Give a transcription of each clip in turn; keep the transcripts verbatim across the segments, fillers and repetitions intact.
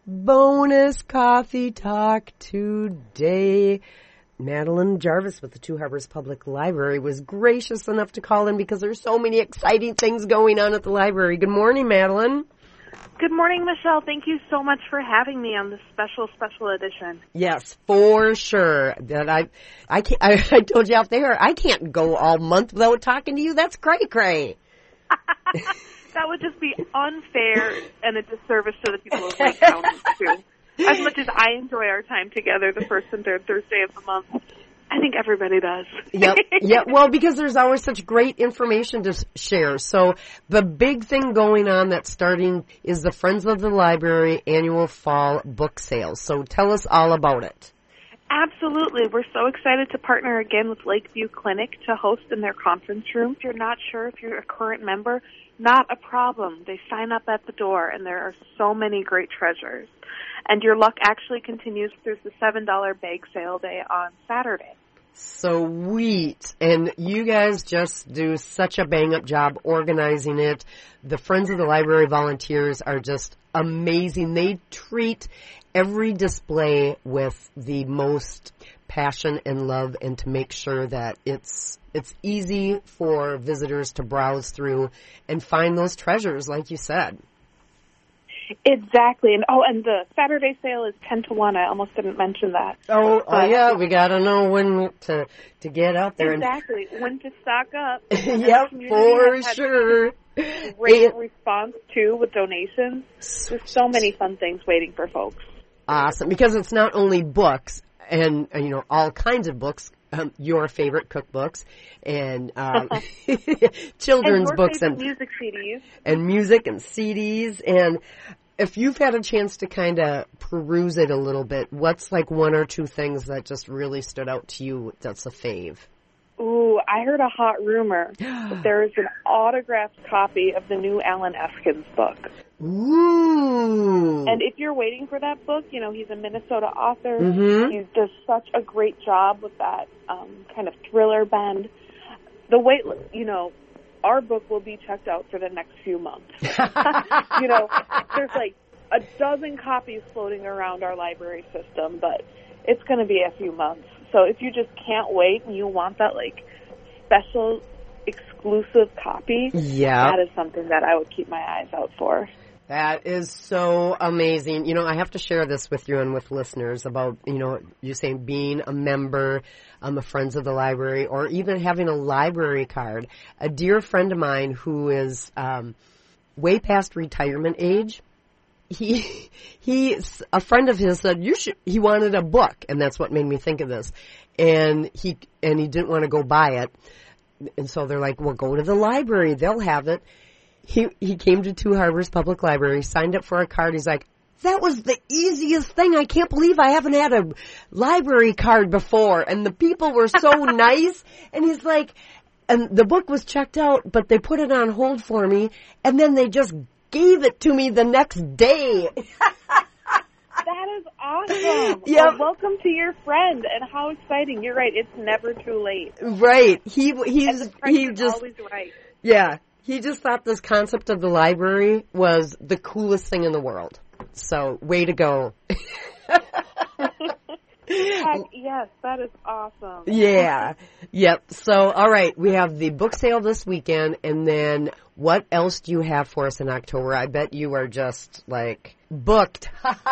bonus coffee talk today. Madeline Jarvis with the Two Harbors Public Library was gracious enough to call in because there's so many exciting things going on at the library. Good morning, Madeline. Good morning, Michelle. Thank you so much for having me on this special, special edition. Yes, for sure. That I, I can't. I, I told you out there, I can't go all month without talking to you. That's cray cray. That would just be unfair and a disservice to the people of Lake County too. As much as I enjoy our time together, the first and third Thursday of the month, I think everybody does. Yep. Yep. Well, because there's always such great information to share. So the big thing going on that's starting is the Friends of the Library annual fall book sale. So tell us all about it. Absolutely. We're so excited to partner again with Lakeview Clinic to host in their conference room. If you're not sure if you're a current member, not a problem. They sign up at the door, and there are so many great treasures. And your luck actually continues. There's the seven dollar bag sale day on Saturday. Sweet. And you guys just do such a bang-up job organizing it. The Friends of the Library volunteers are just amazing. They treat every display with the most passion and love, and to make sure that it's it's easy for visitors to browse through and find those treasures, like you said. Exactly. And oh, and the Saturday sale is ten to one. I almost didn't mention that. Oh, but, oh yeah, we got to know when to to get out there. Exactly. And when to stock up. Yep, for sure. Great and, response, too, with donations. There's so many fun things waiting for folks. Awesome. Because it's not only books and, you know, all kinds of books, um, your favorite cookbooks, and um, children's and books, and music C Ds. And music and C Ds. And if you've had a chance to kind of peruse it a little bit, what's like one or two things that just really stood out to you that's a fave? Ooh, I heard a hot rumor that there is an autographed copy of the new Alan Eskins book. Ooh. And if you're waiting for that book, you know, he's a Minnesota author. Mm-hmm. He does such a great job with that um, kind of thriller bend. The wait, you know, our book will be checked out for the next few months. You know, there's like a dozen copies floating around our library system, but it's going to be a few months. So if you just can't wait and you want that, like, special, exclusive copy, yeah, that is something that I would keep my eyes out for. That is so amazing. You know, I have to share this with you and with listeners about, you know, you saying being a member, um, a Friends of the Library, or even having a library card. A dear friend of mine who is um, way past retirement age, he he a friend of his said you should he wanted a book, and that's what made me think of this. And he and he didn't want to go buy it. And so they're like, well, go to the library, they'll have it. He he came to Two Harbors Public Library, signed up for a card. He's like, that was the easiest thing. I can't believe I haven't had a library card before. And the people were so nice. And he's like, and the book was checked out, but they put it on hold for me, and then they just gave it to me the next day. That is awesome. Yep. Well, welcome to your friend, and how exciting. You're right. It's never too late. Right. He he's he just always right. Yeah. He just thought this concept of the library was the coolest thing in the world. So, way to go. Heck, yes, that is awesome. Yeah. Yep. So, all right. We have the book sale this weekend, and then what else do you have for us in October? I bet you are just, like, booked.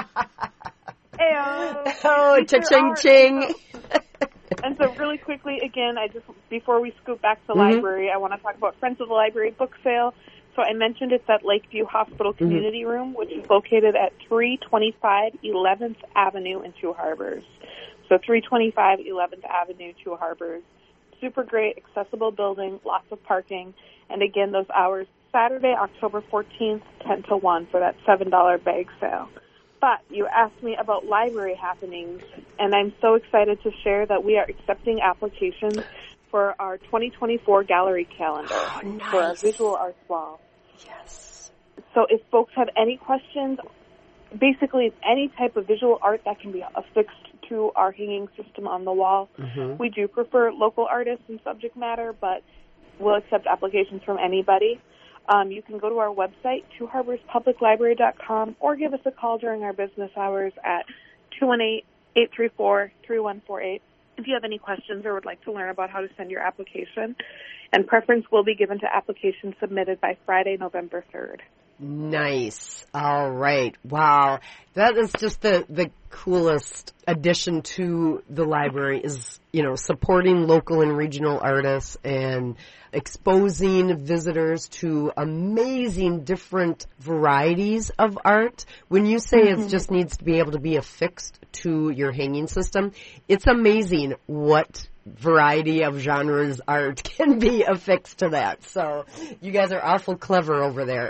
Ayo. Oh, cha-ching, ching. And so really quickly, again, I just before we scoop back to the mm-hmm. library, I want to talk about Friends of the Library book sale. So I mentioned it's at Lakeview Hospital Community mm-hmm. Room, which is located at three twenty-five eleventh Avenue in Two Harbors. So three twenty-five eleventh Avenue, Two Harbors. Super great, accessible building, lots of parking. And again, those hours, Saturday, October fourteenth, ten to one for that seven dollar bag sale. But you asked me about library happenings, and I'm so excited to share that we are accepting applications for our twenty twenty-four gallery calendar oh, nice. for our visual arts wall. Yes. So if folks have any questions, basically any type of visual art that can be affixed to our hanging system on the wall. Mm-hmm. We do prefer local artists and subject matter, but we'll accept applications from anybody. Um, you can go to our website, two harbors public library dot com, or give us a call during our business hours at two one eight, eight three four, three one four eight. If you have any questions or would like to learn about how to send your application, and preference will be given to applications submitted by Friday, November third. Nice. All right. Wow. That is just the, the coolest addition to the library is, you know, supporting local and regional artists and exposing visitors to amazing different varieties of art. When you say mm-hmm. it just needs to be able to be affixed to your hanging system, it's amazing what variety of genres art can be affixed to that. So you guys are awful clever over there.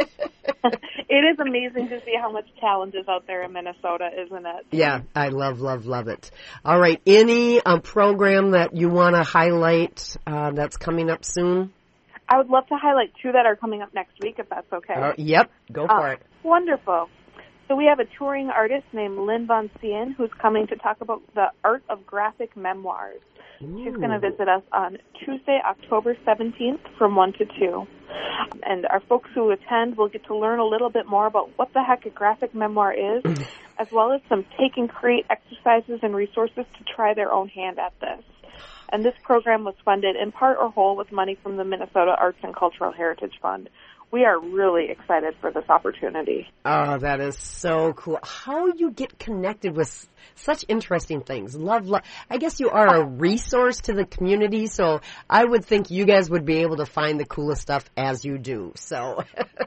It is amazing to see how much talent is out there in Minnesota, isn't it? Yeah, I love, love, love it. All right, any um, program that you want to highlight uh, that's coming up soon? I would love to highlight two that are coming up next week, if that's okay. Uh, yep, go for uh, it. Wonderful. So we have a touring artist named Lynn Von Sien who's coming to talk about the art of graphic memoirs. Ooh. She's going to visit us on Tuesday, October seventeenth from one to two. And our folks who attend will get to learn a little bit more about what the heck a graphic memoir is, as well as some take and create exercises and resources to try their own hand at this. And this program was funded in part or whole with money from the Minnesota Arts and Cultural Heritage Fund. We are really excited for this opportunity. Oh, that is so cool. How you get connected with such interesting things. Love, love. I guess you are a resource to the community, so I would think you guys would be able to find the coolest stuff as you do. So.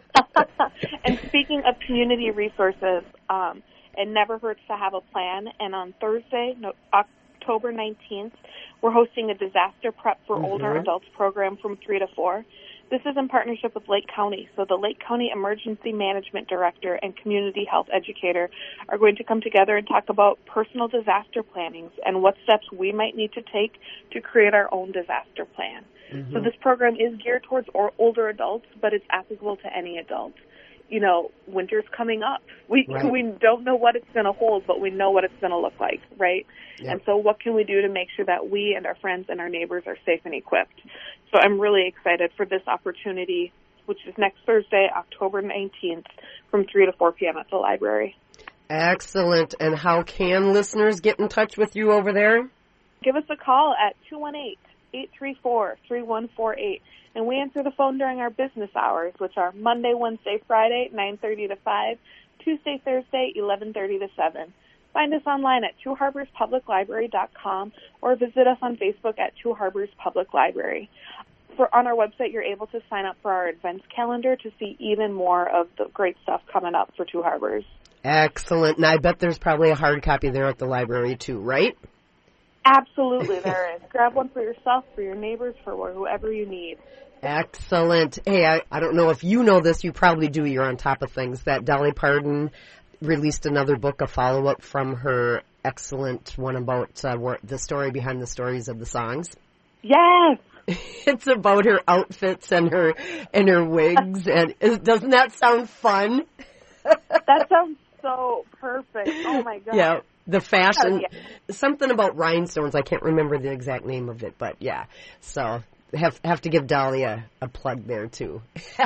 And speaking of community resources, um, it never hurts to have a plan. And on Thursday, no, October nineteenth, we're hosting a disaster prep for mm-hmm. older adults program from three to four. This is in partnership with Lake County. So the Lake County Emergency Management Director and Community Health Educator are going to come together and talk about personal disaster plannings and what steps we might need to take to create our own disaster plan. Mm-hmm. So this program is geared towards or older adults, but it's applicable to any adult. You know, winter's coming up. We right. we don't know what it's going to hold, but we know what it's going to look like, right? Yep. And so what can we do to make sure that we and our friends and our neighbors are safe and equipped? So I'm really excited for this opportunity, which is next Thursday, October nineteenth, from three to four p.m. at the library. Excellent. And how can listeners get in touch with you over there? Give us a call at two one eight, eight three four, three one four eight. And we answer the phone during our business hours, which are Monday, Wednesday, Friday, nine thirty to five, Tuesday, Thursday, eleven thirty to seven. Find us online at two harbors public library dot com or visit us on Facebook at Two Harbors Public Library. For, on our website, you're able to sign up for our events calendar to see even more of the great stuff coming up for Two Harbors. Excellent. And I bet there's probably a hard copy there at the library, too, right? Absolutely, there is. Grab one for yourself, for your neighbors, for whoever you need. Excellent. Hey, I, I don't know if you know this. You probably do. You're on top of things. That Dolly Parton released another book, a follow-up from her excellent one about uh, the story behind the stories of the songs. Yes. It's about her outfits and her and her wigs, and doesn't that sound fun? That sounds so perfect. Oh my God. Yeah, the fashion, oh, yeah. Something about rhinestones. I can't remember the exact name of it, but yeah. So have have to give Dolly a, a plug there too.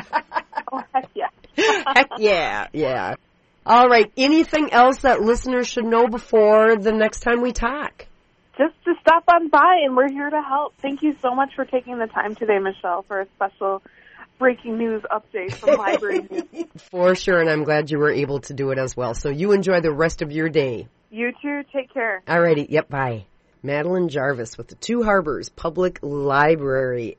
Oh heck yeah. Heck yeah, yeah. All right. Anything else that listeners should know before the next time we talk? Just to stop on by, and we're here to help. Thank you so much for taking the time today, Michelle, for a special breaking news update from Library News. For sure, and I'm glad you were able to do it as well. So you enjoy the rest of your day. You too. Take care. All righty. Yep, bye. Madeline Jarvis with the Two Harbors Public Library.